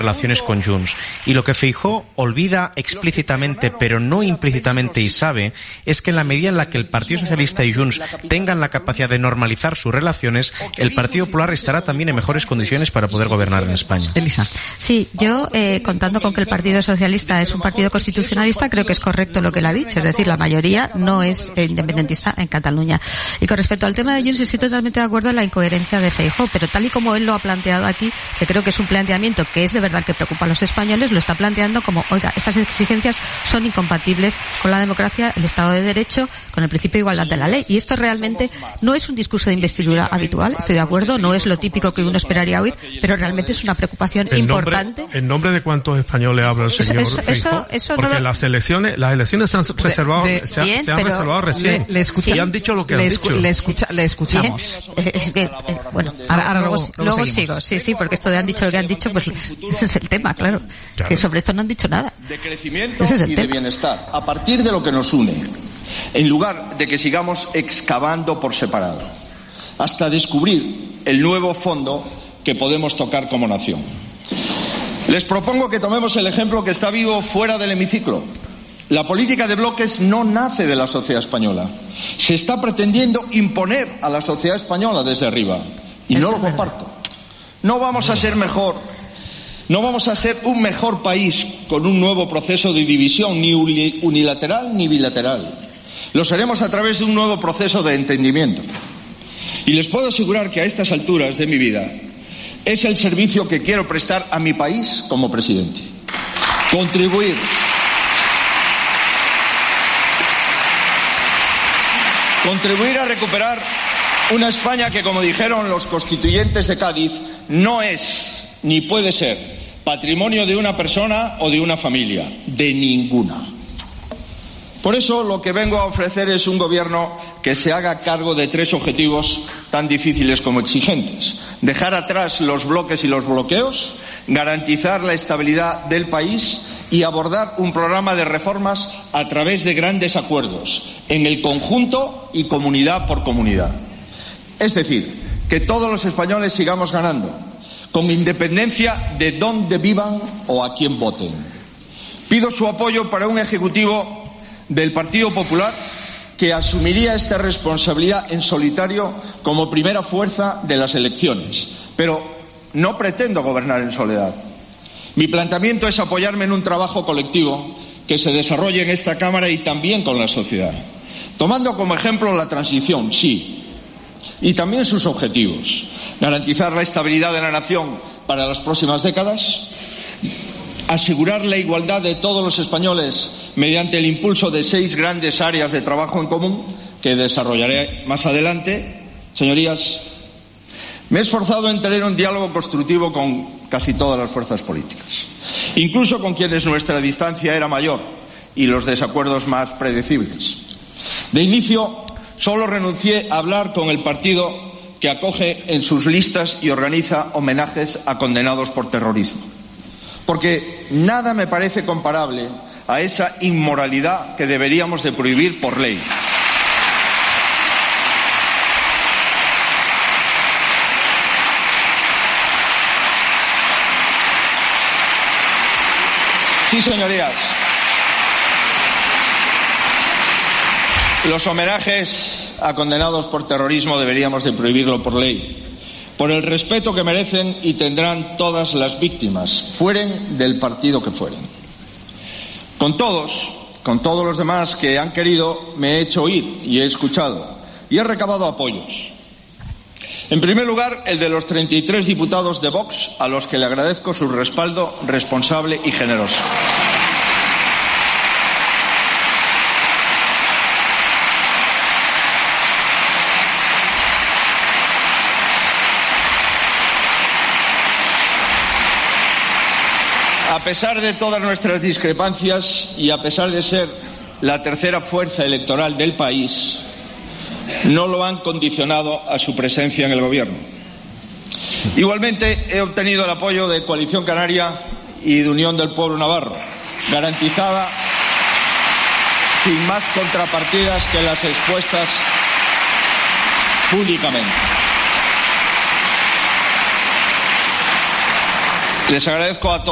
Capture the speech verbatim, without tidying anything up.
relaciones con Junts. Y lo que Feijóo olvida explícitamente, pero no implícitamente, y sabe, es que en la medida en la que el Partido Socialista y Junts tengan la capacidad de normalizar sus relaciones, el Partido Popular estará también en mejores condiciones para poder gobernar en España. Elisa. Sí, yo, eh, contando con que el Partido Socialista es un partido constitucionalista, creo que es correcto lo que él ha dicho, es decir, la mayoría no es eh, independentista en Cataluña. Y con respecto al tema de Junts, estoy totalmente de acuerdo en la incoherencia de Feijóo, pero tal y como él lo ha planteado aquí, que creo que es un planteamiento que es de verdad que preocupa a los españoles, lo está planteando como, oiga, estas exigencias son incompatibles con la democracia, el Estado de Derecho, con el principio de igualdad de la ley. Y esto realmente no es un discurso de investidura habitual, estoy de acuerdo, no es lo típico que uno esperaría oír, pero realmente es una preocupación ¿En importante. Nombre, ¿En nombre de cuántos españoles habla el señor eso, Feijóo? Eso, eso Porque no lo... las elecciones, las elecciones se han reservado, de, de, se, bien, se han reservado recién. Le, le escucha, y han dicho lo que le han escu, dicho. Le, escucha, le escuchamos. Eh, es que, eh, bueno, ahora, ahora luego, luego, luego, luego sigo, sí, sí, porque esto de han dicho lo que han dicho, pues ese es el tema, claro, claro. que sobre esto no han dicho nada. De crecimiento Ese es el y tema. de bienestar, a partir de lo que nos une, en lugar de que sigamos excavando por separado, hasta descubrir el nuevo fondo que podemos tocar como nación. Les propongo que tomemos el ejemplo que está vivo fuera del hemiciclo. La política de bloques no nace de la sociedad española. Se está pretendiendo imponer a la sociedad española desde arriba. Y no lo comparto. No vamos a ser mejor, no vamos a ser un mejor país con un nuevo proceso de división, ni unilateral ni bilateral. Lo seremos a través de un nuevo proceso de entendimiento. Y les puedo asegurar que a estas alturas de mi vida es el servicio que quiero prestar a mi país como presidente. Contribuir. Contribuir a recuperar una España que, como dijeron los constituyentes de Cádiz, no es ni puede ser patrimonio de una persona o de una familia, de ninguna. Por eso lo que vengo a ofrecer es un gobierno que se haga cargo de tres objetivos tan difíciles como exigentes. Dejar atrás los bloques y los bloqueos, garantizar la estabilidad del país y abordar un programa de reformas a través de grandes acuerdos, en el conjunto y comunidad por comunidad. Es decir, que todos los españoles sigamos ganando, con independencia de dónde vivan o a quién voten. Pido su apoyo para un ejecutivo del Partido Popular que asumiría esta responsabilidad en solitario como primera fuerza de las elecciones. Pero no pretendo gobernar en soledad. Mi planteamiento es apoyarme en un trabajo colectivo que se desarrolle en esta Cámara y también con la sociedad, tomando como ejemplo la transición, sí, y también sus objetivos: garantizar la estabilidad de la nación para las próximas décadas, asegurar la igualdad de todos los españoles mediante el impulso de seis grandes áreas de trabajo en común que desarrollaré más adelante. Señorías, me he esforzado en tener un diálogo constructivo con casi todas las fuerzas políticas, incluso con quienes nuestra distancia era mayor y los desacuerdos más predecibles. De inicio, solo renuncié a hablar con el partido que acoge en sus listas y organiza homenajes a condenados por terrorismo, porque nada me parece comparable a esa inmoralidad que deberíamos de prohibir por ley. Sí, señorías. Los homenajes a condenados por terrorismo deberíamos de prohibirlo por ley, por el respeto que merecen y tendrán todas las víctimas, fueren del partido que fueren. Con todos, con todos los demás que han querido, me he hecho oír y he escuchado y he recabado apoyos. En primer lugar, el de los treinta y tres diputados de Vox, a los que le agradezco su respaldo responsable y generoso. A pesar de todas nuestras discrepancias y a pesar de ser la tercera fuerza electoral del país, no lo han condicionado a su presencia en el gobierno. Igualmente he obtenido el apoyo de Coalición Canaria y de Unión del Pueblo Navarro, garantizada sin más contrapartidas que las expuestas públicamente. Les agradezco a todos.